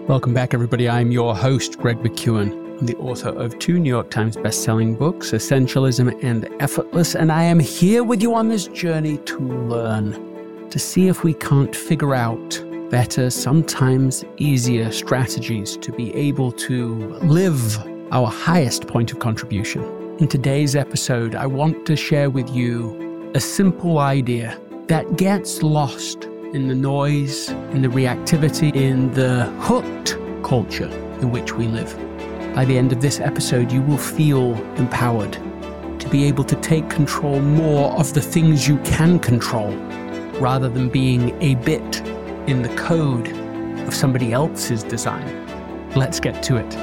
Welcome back, everybody. I'm your host, Greg McKeown. I'm the author of 2 New York Times best-selling books, Essentialism and Effortless, and I am here with you on this journey to learn, to see if we can't figure out better, sometimes easier strategies to be able to live our highest point of contribution. In today's episode, I want to share with you a simple idea that gets lost in the noise, in the reactivity, in the hooked culture in which we live. By the end of this episode, you will feel empowered to be able to take control more of the things you can control, rather than being a bit in the code of somebody else's design. Let's get to it.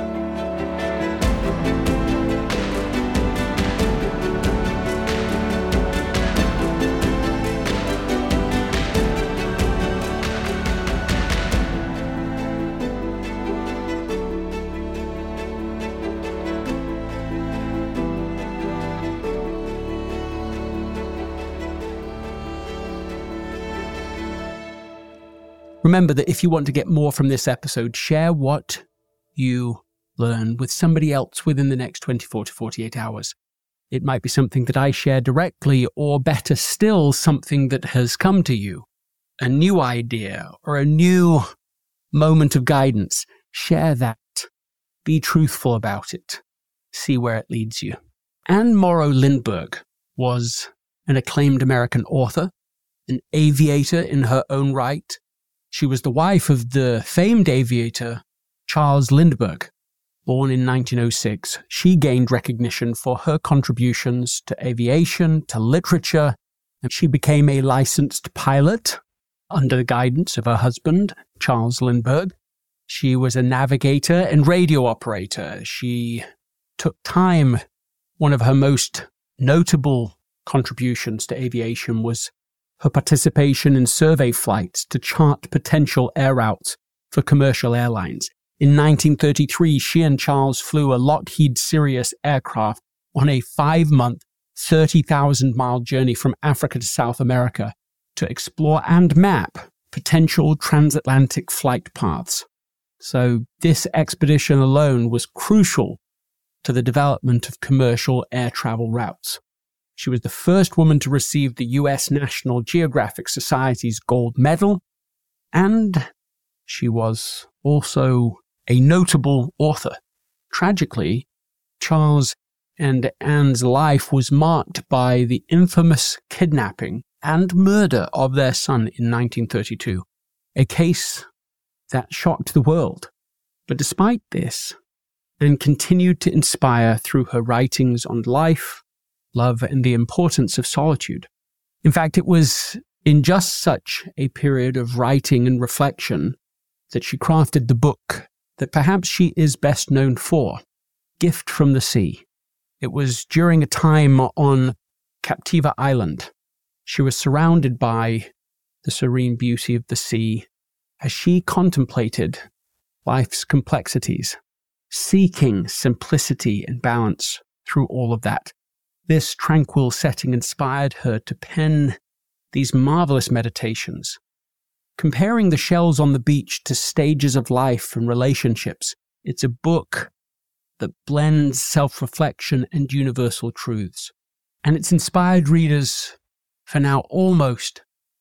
Remember that if you want to get more from this episode, share what you learn with somebody else within the next 24 to 48 hours. It might be something that I share directly, or better still, something that has come to you, a new idea or a new moment of guidance. Share that. Be truthful about it. See where it leads you. Anne Morrow Lindbergh was an acclaimed American author, an aviator in her own right. She was the wife of the famed aviator Charles Lindbergh. Born in 1906, she gained recognition for her contributions to aviation, to literature, and she became a licensed pilot under the guidance of her husband, Charles Lindbergh. She was a navigator and radio operator. She took time. One of her most notable contributions to aviation was her participation in survey flights to chart potential air routes for commercial airlines. In 1933, she and Charles flew a Lockheed Sirius aircraft on a 5-month, 30,000-mile journey from Africa to South America to explore and map potential transatlantic flight paths. So this expedition alone was crucial to the development of commercial air travel routes. She was the first woman to receive the U.S. National Geographic Society's gold medal, and she was also a notable author. Tragically, Charles and Anne's life was marked by the infamous kidnapping and murder of their son in 1932, a case that shocked the world. But despite this, Anne continued to inspire through her writings on life, love, and the importance of solitude. In fact, it was in just such a period of writing and reflection that she crafted the book that perhaps she is best known for, Gift from the Sea. It was during a time on Captiva Island. She was surrounded by the serene beauty of the sea as she contemplated life's complexities, seeking simplicity and balance through all of that. This tranquil setting inspired her to pen these marvelous meditations, comparing the shells on the beach to stages of life and relationships. It's a book that blends self-reflection and universal truths, and it's inspired readers for now almost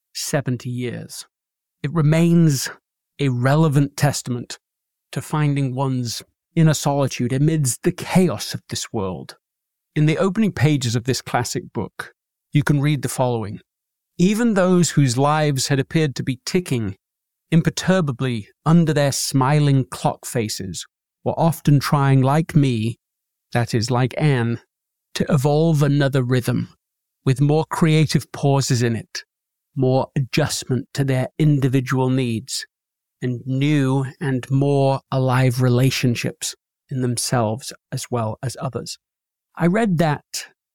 70 years. It remains a relevant testament to finding one's inner solitude amidst the chaos of this world. In the opening pages of this classic book, you can read the following. Even those whose lives had appeared to be ticking imperturbably under their smiling clock faces were often trying, like me, that is, like Anne, to evolve another rhythm with more creative pauses in it, more adjustment to their individual needs, and new and more alive relationships in themselves as well as others. I read that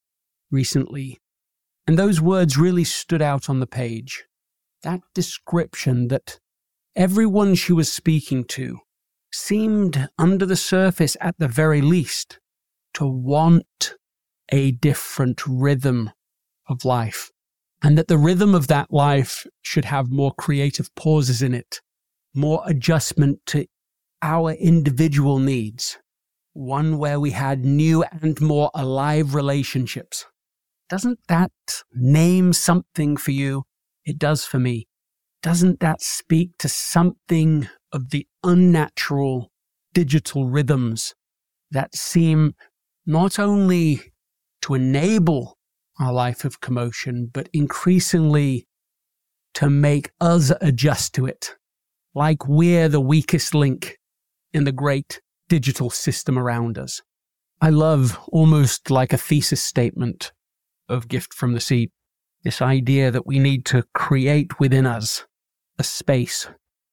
recently, and those words really stood out on the page. That description that everyone she was speaking to seemed, under the surface at the very least, to want a different rhythm of life, and that the rhythm of that life should have more creative pauses in it, more adjustment to our individual needs, one where we had new and more alive relationships. Doesn't that name something for you? It does for me. Doesn't that speak to something of the unnatural digital rhythms that seem not only to enable our life of commotion, but increasingly to make us adjust to it, like we're the weakest link in the great digital system around us? I love, almost like a thesis statement of Gift from the Seed, this idea that we need to create within us a space,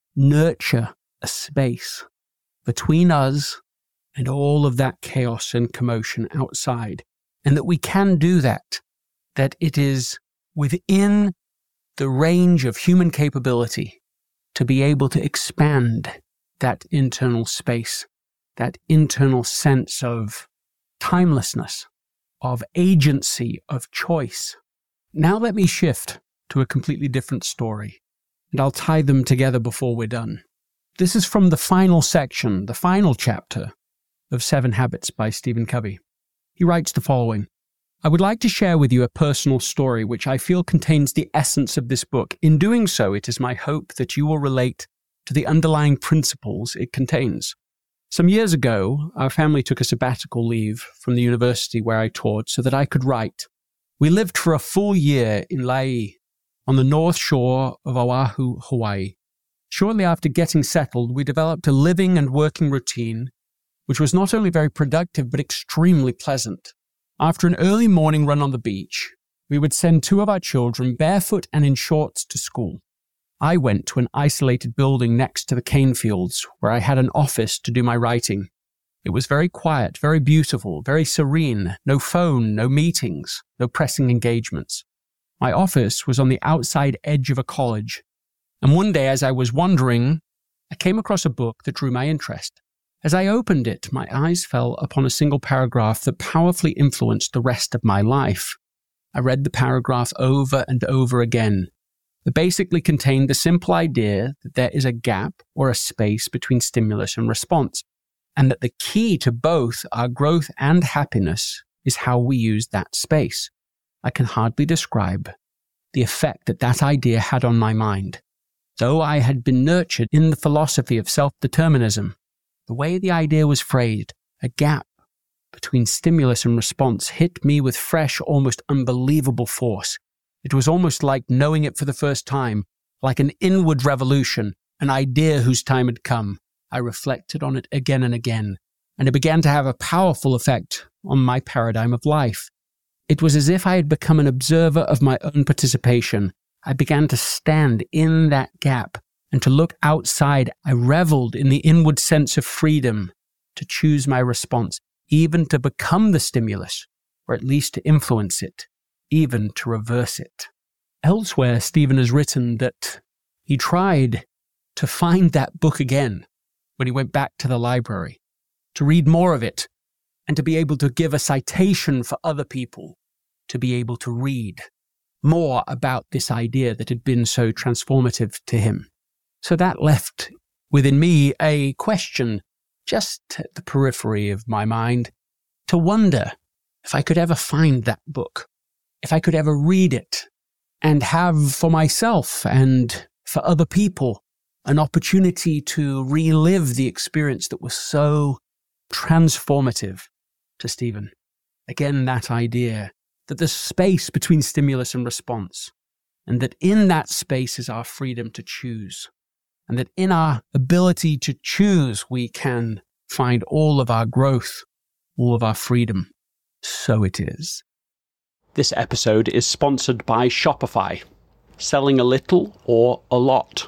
nurture a space between us and all of that chaos and commotion outside, and that we can do that, that it is within the range of human capability to be able to expand that internal space, that internal sense of timelessness, of agency, of choice. Now let me shift to a completely different story, and I'll tie them together before we're done. This is from the final section, the final chapter of 7 Habits by Stephen Covey. He writes the following: I would like to share with you a personal story which I feel contains the essence of this book. In doing so, it is my hope that you will relate to the underlying principles it contains. Some years ago, our family took a sabbatical leave from the university where I taught so that I could write. We lived for a full year in Laie, on the north shore of Oahu, Hawaii. Shortly after getting settled, we developed a living and working routine, which was not only very productive, but extremely pleasant. After an early morning run on the beach, we would send 2 of our children barefoot and in shorts to school. I went to an isolated building next to the cane fields where I had an office to do my writing. It was very quiet, very beautiful, very serene, no phone, no meetings, no pressing engagements. My office was on the outside edge of a college, and one day as I was wandering, I came across a book that drew my interest. As I opened it, my eyes fell upon a single paragraph that powerfully influenced the rest of my life. I read the paragraph over and over again. It basically contained the simple idea that there is a gap or a space between stimulus and response, and that the key to both our growth and happiness is how we use that space. I can hardly describe the effect that that idea had on my mind. Though I had been nurtured in the philosophy of self-determinism, the way the idea was phrased, a gap between stimulus and response, hit me with fresh, almost unbelievable force. It was almost like knowing it for the first time, like an inward revolution, an idea whose time had come. I reflected on it again and again, and it began to have a powerful effect on my paradigm of life. It was as if I had become an observer of my own participation. I began to stand in that gap and to look outside. I reveled in the inward sense of freedom to choose my response, even to become the stimulus, or at least to influence it, even to reverse it. Elsewhere, Stephen has written that he tried to find that book again when he went back to the library, to read more of it, and to be able to give a citation for other people to be able to read more about this idea that had been so transformative to him. So that left within me a question just at the periphery of my mind to wonder if I could ever find that book, if I could ever read it and have for myself and for other people an opportunity to relive the experience that was so transformative to Stephen. Again, that idea that there's space between stimulus and response, and that in that space is our freedom to choose, and that in our ability to choose, we can find all of our growth, all of our freedom. So it is. This episode is sponsored by Shopify. Selling a little or a lot.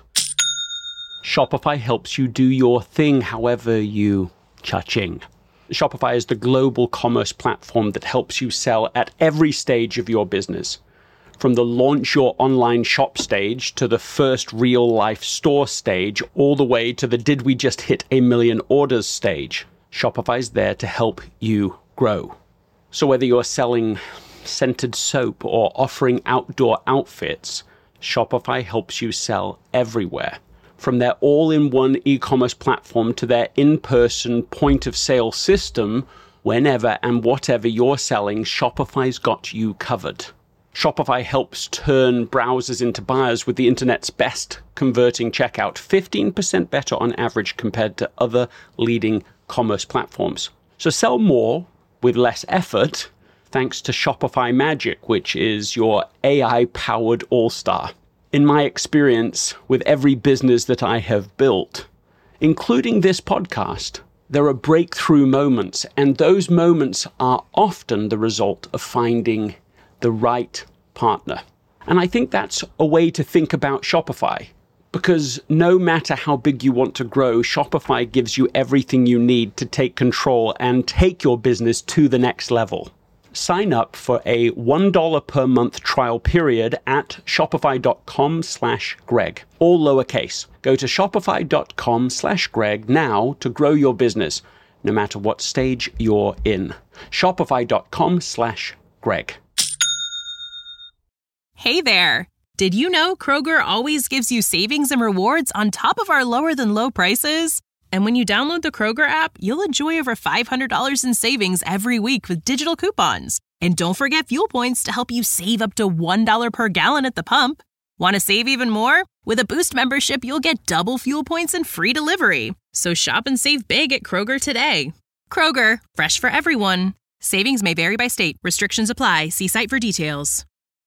Shopify helps you do your thing however you cha-ching. Shopify is the global commerce platform that helps you sell at every stage of your business. From the launch your online shop stage to the first real life store stage, all the way to the did we just hit 1 million orders stage. Shopify's there to help you grow. So whether you're selling scented soap or offering outdoor outfits, Shopify helps you sell everywhere. from their all-in-one e-commerce platform to their in-person point-of-sale system, whenever and whatever you're selling, Shopify's got you covered. Shopify helps turn browsers into buyers with the internet's best converting checkout, 15% better on average compared to other leading commerce platforms. So sell more with less effort thanks to Shopify Magic, which is your AI-powered all-star. In my experience with every business that I have built, including this podcast, there are breakthrough moments, and those moments are often the result of finding the right partner. And I think that's a way to think about Shopify, because no matter how big you want to grow, Shopify gives you everything you need to take control and take your business to the next level. Sign up for a $1 per month trial period at shopify.com/Greg, all lowercase. Go to shopify.com/Greg now to grow your business, no matter what stage you're in. Shopify.com/Greg. Hey there! Did you know Kroger always gives you savings and rewards on top of our lower than low prices? And when you download the Kroger app, you'll enjoy over $500 in savings every week with digital coupons. And don't forget fuel points to help you save up to $1 per gallon at the pump. Want to save even more? With a Boost membership, you'll get double fuel points and free delivery. So shop and save big at Kroger today. Kroger, fresh for everyone. Savings may vary by state. Restrictions apply. See site for details.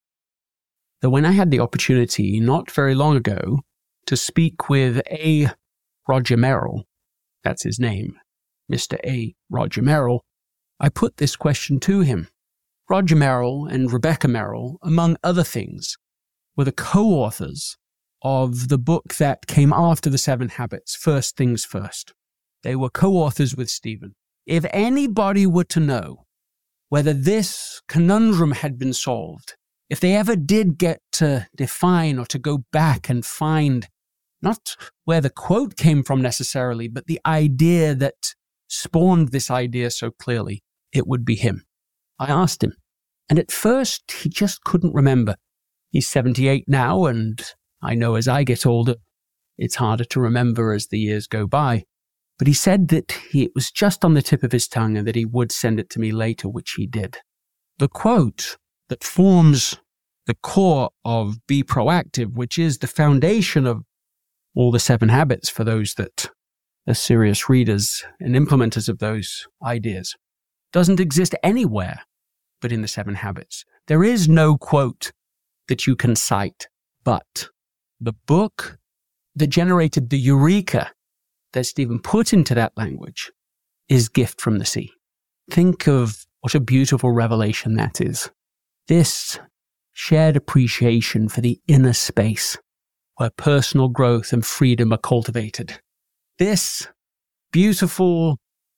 That when I had the opportunity not very long ago to speak with A. Roger Merrill, that's his name, Mr. A. Roger Merrill, I put this question to him. Roger Merrill and Rebecca Merrill, among other things, were the co-authors of the book that came after The 7 Habits, First Things First. They were co-authors with Stephen. If anybody were to know whether this conundrum had been solved, if they ever did get to define or to go back and find not where the quote came from necessarily, but the idea that spawned this idea so clearly, it would be him. I asked him, and at first he just couldn't remember. He's 78 now, and I know as I get older, it's harder to remember as the years go by. But he said that it was just on the tip of his tongue and that he would send it to me later, which he did. The quote that forms the core of Be Proactive, which is the foundation of all the 7 habits for those that are serious readers and implementers of those ideas, doesn't exist anywhere but in the 7 habits. There is no quote that you can cite, but the book that generated the eureka that Stephen put into that language is Gift from the Sea. Think of what a beautiful revelation that is. This shared appreciation for the inner space where personal growth and freedom are cultivated. This beautiful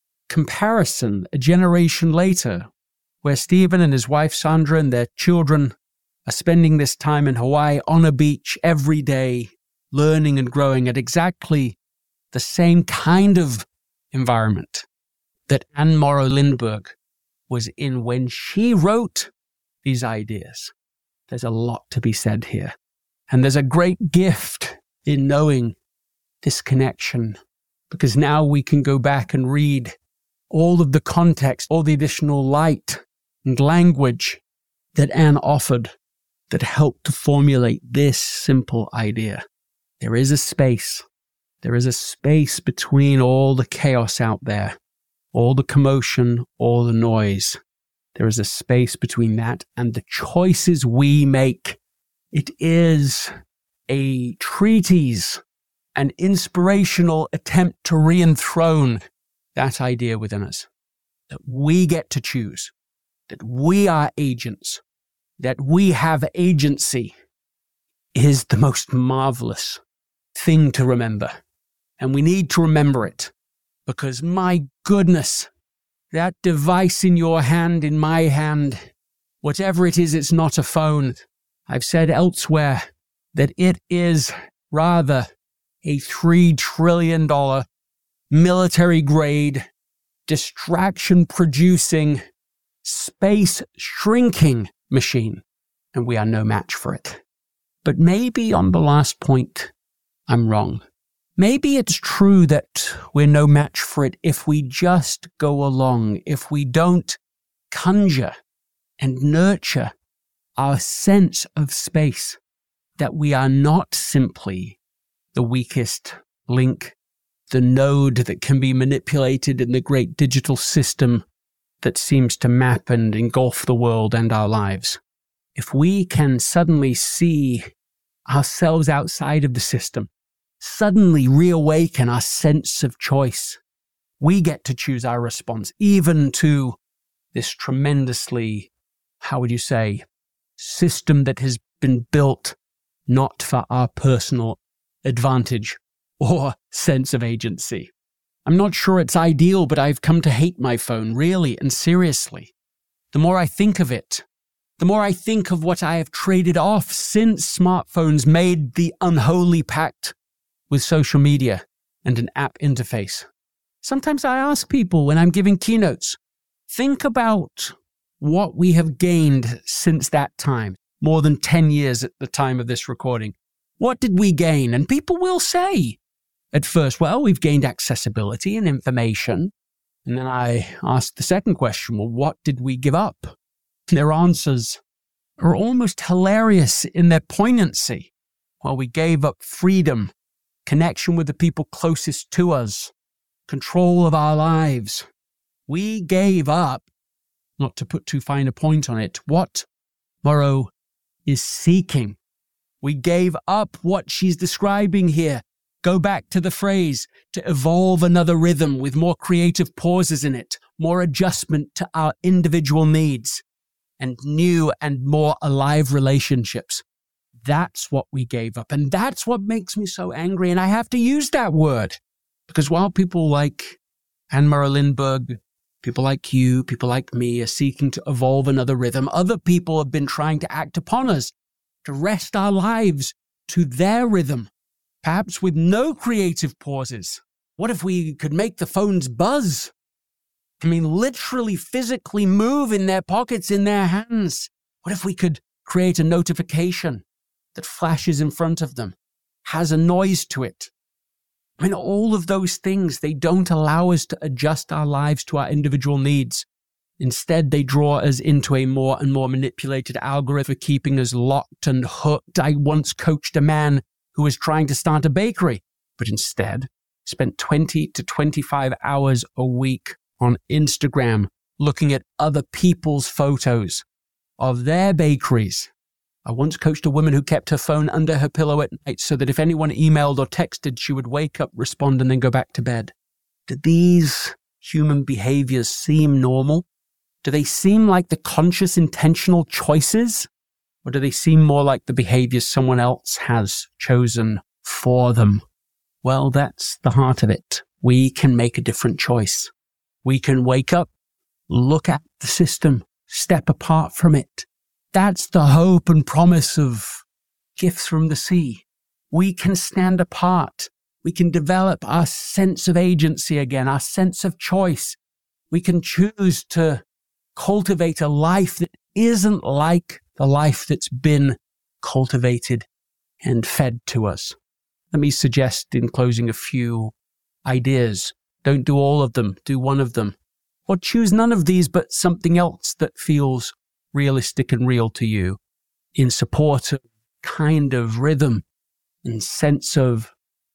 comparison a generation later, where Stephen and his wife Sandra and their children are spending this time in Hawaii on a beach every day, learning and growing at exactly the same kind of environment that Anne Morrow Lindbergh was in when she wrote these ideas. There's a lot to be said here. And there's a great gift in knowing this connection, because now we can go back and read all of the context, all the additional light and language that Anne offered that helped to formulate this simple idea. There is a space. There is a space between all the chaos out there, all the commotion, all the noise. There is a space between that and the choices we make. It is a treatise, an inspirational attempt to re-enthrone that idea within us, that we get to choose, that we are agents, that we have agency, is the most marvelous thing to remember. And we need to remember it, because my goodness, that device in your hand, in my hand, whatever it is, it's not a phone. I've said elsewhere that it is rather a $3 trillion military-grade, distraction-producing, space-shrinking machine, and we are no match for it. But maybe on the last point, I'm wrong. maybe it's true that we're no match for it if we just go along, if we don't conjure and nurture our sense of space, that we are not simply the weakest link, the node that can be manipulated in the great digital system that seems to map and engulf the world and our lives. If we can suddenly see ourselves outside of the system, suddenly reawaken our sense of choice, we get to choose our response, even to this tremendously, how would you say, system that has been built not for our personal advantage or sense of agency. I'm not sure it's ideal, but I've come to hate my phone, really and seriously. The more I think of it, the more I think of what I have traded off since smartphones made the unholy pact with social media and an app interface. Sometimes I ask people when I'm giving keynotes, think about what we have gained since that time, more than 10 years at the time of this recording. What did we gain? And people will say, at first, well, we've gained accessibility and information. And then I ask the second question, well, what did we give up? And their answers are almost hilarious in their poignancy. Well, we gave up freedom, connection with the people closest to us, control of our lives. We gave up, not to put too fine a point on it, what Morrow is seeking. We gave up what she's describing here. Go back to the phrase, to evolve another rhythm with more creative pauses in it, more adjustment to our individual needs, and new and more alive relationships. That's what we gave up. And that's what makes me so angry. And I have to use that word. Because while people like Anne-Marie Lindbergh, people like you, people like me are seeking to evolve another rhythm, other people have been trying to act upon us to rest our lives to their rhythm, perhaps with no creative pauses. What if we could make the phones buzz? I mean, literally, physically move in their pockets, in their hands. What if we could create a notification that flashes in front of them, has a noise to it? I mean, all of those things, they don't allow us to adjust our lives to our individual needs. Instead, they draw us into a more and more manipulated algorithm, keeping us locked and hooked. I once coached a man who was trying to start a bakery, but instead spent 20 to 25 hours a week on Instagram looking at other people's photos of their bakeries. I once coached a woman who kept her phone under her pillow at night so that if anyone emailed or texted, she would wake up, respond, and then go back to bed. Do these human behaviors seem normal? Do they seem like the conscious, intentional choices? Or do they seem more like the behaviors someone else has chosen for them? Well, that's the heart of it. We can make a different choice. We can wake up, look at the system, step apart from it. That's the hope and promise of Gifts from the Sea. We can stand apart. We can develop our sense of agency again, our sense of choice. We can choose to cultivate a life that isn't like the life that's been cultivated and fed to us. Let me suggest in closing a few ideas. Don't do all of them. Do one of them. Or choose none of these, but something else that feels realistic and real to you in support of kind of rhythm and sense of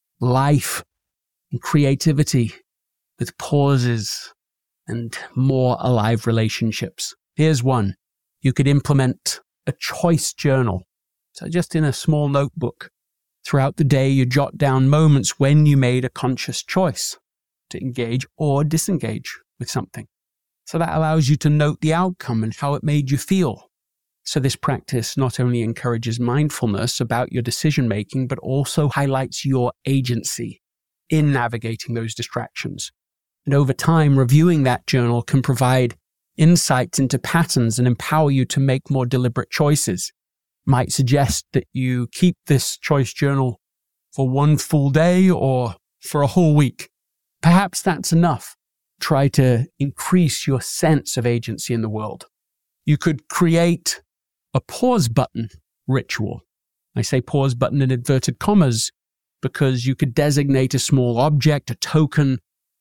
life and creativity with pauses and more alive relationships. Here's one. You could implement a choice journal. So just in a small notebook, throughout the day, you jot down moments when you made a conscious choice to engage or disengage with something. So that allows you to note the outcome and how it made you feel. So this practice not only encourages mindfulness about your decision making, but also highlights your agency in navigating those distractions. And over time, reviewing that journal can provide insights into patterns and empower you to make more deliberate choices. Might suggest that you keep this choice journal for one full day or for a whole week. Perhaps that's enough. Try to increase your sense of agency in the world. You could create a pause button ritual. I say pause button in inverted commas because you could designate a small object, a token,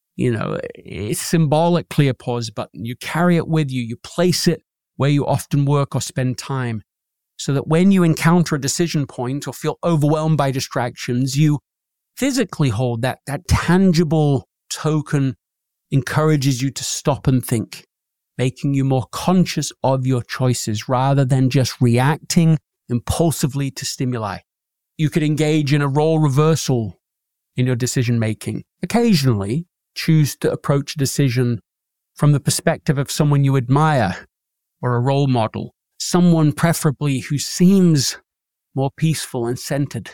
it's symbolically a pause button. You carry it with you. You place it where you often work or spend time, so that when you encounter a decision point or feel overwhelmed by distractions, you physically hold that tangible token encourages you to stop and think, making you more conscious of your choices rather than just reacting impulsively to stimuli. You could engage in a role reversal in your decision making. Occasionally, choose to approach a decision from the perspective of someone you admire or a role model, someone preferably who seems more peaceful and centered,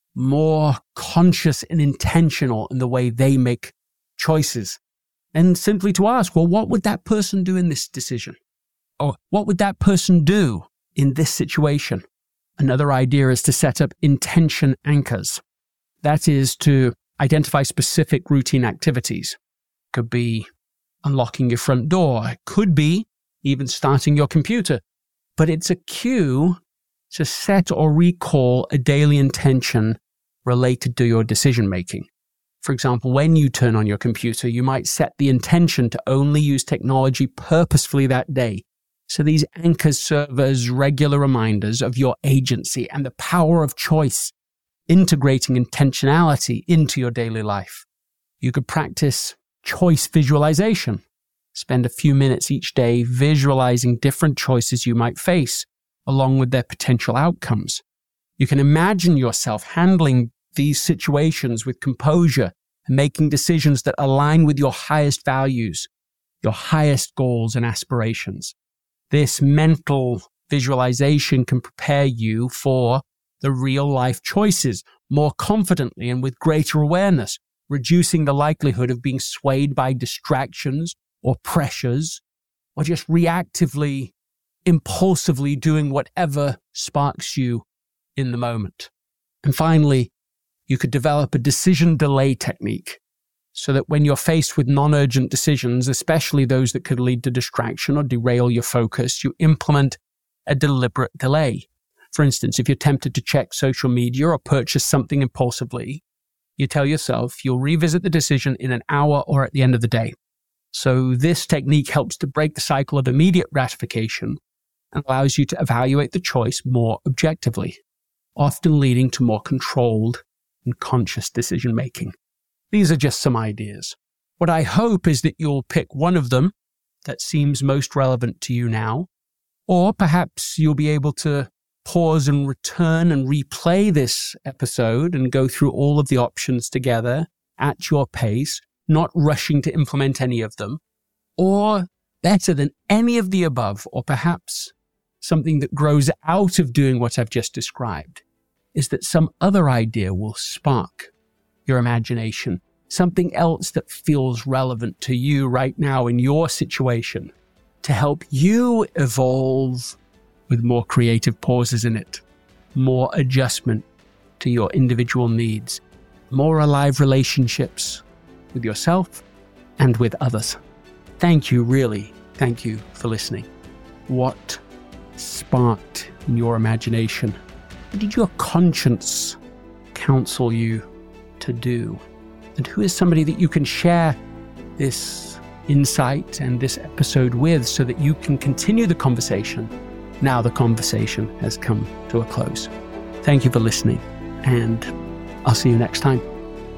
more conscious and intentional in the way they make choices. And simply to ask, well, what would that person do in this decision? Or what would that person do in this situation? Another idea is to set up intention anchors. That is to identify specific routine activities. Could be unlocking your front door. It could be even starting your computer. But it's a cue to set or recall a daily intention related to your decision making. For example, when you turn on your computer, you might set the intention to only use technology purposefully that day. So these anchors serve as regular reminders of your agency and the power of choice, integrating intentionality into your daily life. You could practice choice visualization. Spend a few minutes each day visualizing different choices you might face, along with their potential outcomes. You can imagine yourself handling these situations with composure and making decisions that align with your highest values, your highest goals and aspirations. This mental visualization can prepare you for the real life choices more confidently and with greater awareness, reducing the likelihood of being swayed by distractions or pressures, or just reactively, impulsively doing whatever sparks you in the moment. And finally, you could develop a decision delay technique so that when you're faced with non-urgent decisions, especially those that could lead to distraction or derail your focus, you implement a deliberate delay. For instance, if you're tempted to check social media or purchase something impulsively, you tell yourself you'll revisit the decision in an hour or at the end of the day. So this technique helps to break the cycle of immediate gratification and allows you to evaluate the choice more objectively, often leading to more controlled and conscious decision making. These are just some ideas. What I hope is that you'll pick one of them that seems most relevant to you now, or perhaps you'll be able to pause and return and replay this episode and go through all of the options together at your pace, not rushing to implement any of them, or better than any of the above, or perhaps something that grows out of doing what I've just described, is that some other idea will spark your imagination, something else that feels relevant to you right now in your situation to help you evolve with more creative pauses in it, more adjustment to your individual needs, more alive relationships with yourself and with others. Thank you, really. Thank you for listening. What sparked in your imagination? What did your conscience counsel you to do? And who is somebody that you can share this insight and this episode with so that you can continue the conversation now the conversation has come to a close? Thank you for listening, and I'll see you next time.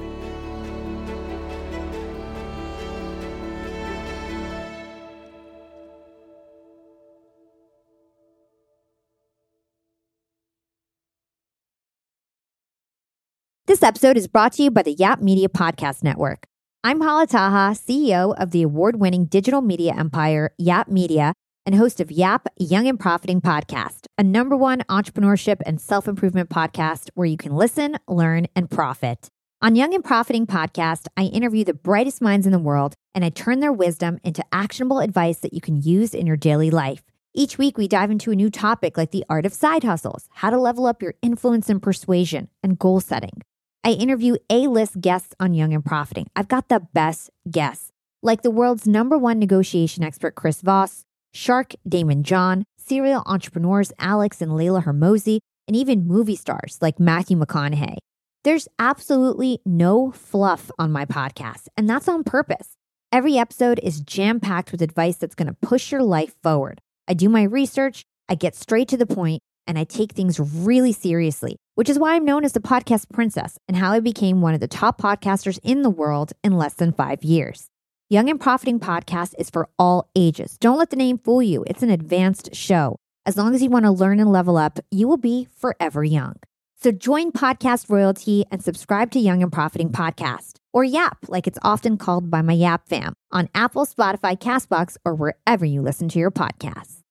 This episode is brought to you by the Yap Media Podcast Network. I'm Hala Taha, CEO of the award-winning digital media empire, Yap Media, and host of Yap Young and Profiting Podcast, a #1 entrepreneurship and self-improvement podcast where you can listen, learn, and profit. On Young and Profiting Podcast, I interview the brightest minds in the world, and I turn their wisdom into actionable advice that you can use in your daily life. Each week, we dive into a new topic like the art of side hustles, how to level up your influence and persuasion, and goal setting. I interview A-list guests on Young and Profiting. I've got the best guests, like the world's #1 negotiation expert, Chris Voss, Shark Damon John, serial entrepreneurs Alex and Layla Hermosi, and even movie stars like Matthew McConaughey. There's absolutely no fluff on my podcast, and that's on purpose. Every episode is jam-packed with advice that's going to push your life forward. I do my research, I get straight to the point, and I take things really seriously, which is why I'm known as the podcast princess and how I became one of the top podcasters in the world in less than 5 years. Young and Profiting Podcast is for all ages. Don't let the name fool you. It's an advanced show. As long as you want to learn and level up, you will be forever young. So join Podcast Royalty and subscribe to Young and Profiting Podcast, or YAP, like it's often called by my YAP fam, on Apple, Spotify, CastBox, or wherever you listen to your podcasts.